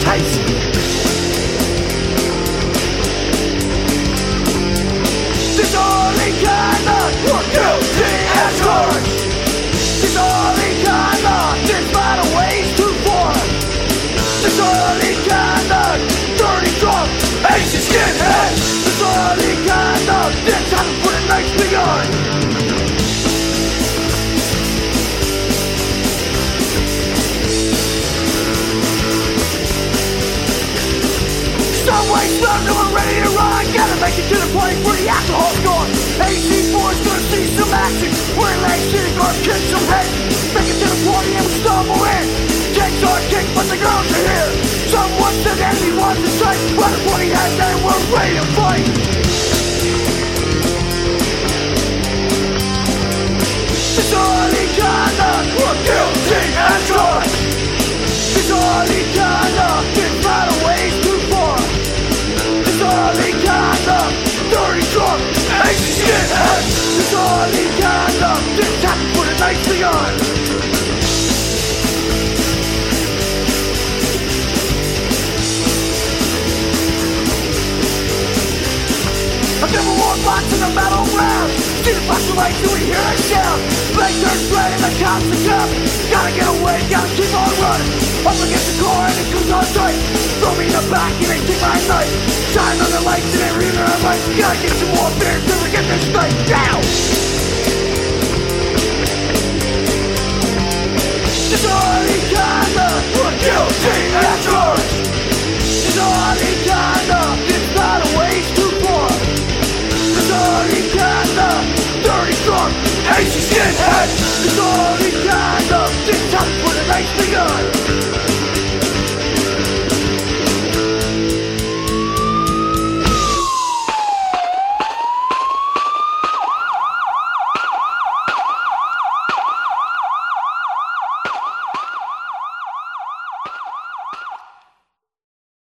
taste. Disorderly conduct, we're guilty as charged. Disorderly conduct, there's better ways to form. Disorderly conduct, dirty drunk, ancient skinhead. Disorderly conduct, it's time to put a knife beyond. Subway smells and we're ready to run. Gotta make it to the place where the alcohol's gone. AC4's gonna see some action. We're in Lake City, gonna kick some head. Make it to the party and we stumble in. Takes our kick, but the girls are here. Someone said the enemy wants to strike. But the party has and we're ready to fight. Disorderly conduct, we're guilty as charged. Disorderly conduct, there's better ways to form. Disorderly conduct, dirty drunk, ancient skinhead. Disorderly conduct, it's time to put a knife beyond. I've never worn box in the battleground. See the flash of light, do we hear a shout? Blade turns red and the cops are coming. Gotta get away, gotta keep on running. Up against the car and it goes on tight. Throw me in the back and they take my knife. Shine on the lights and they read our lights. Gotta get some more beer till we get this night down. Disorderly conduct, we're guilty as charged.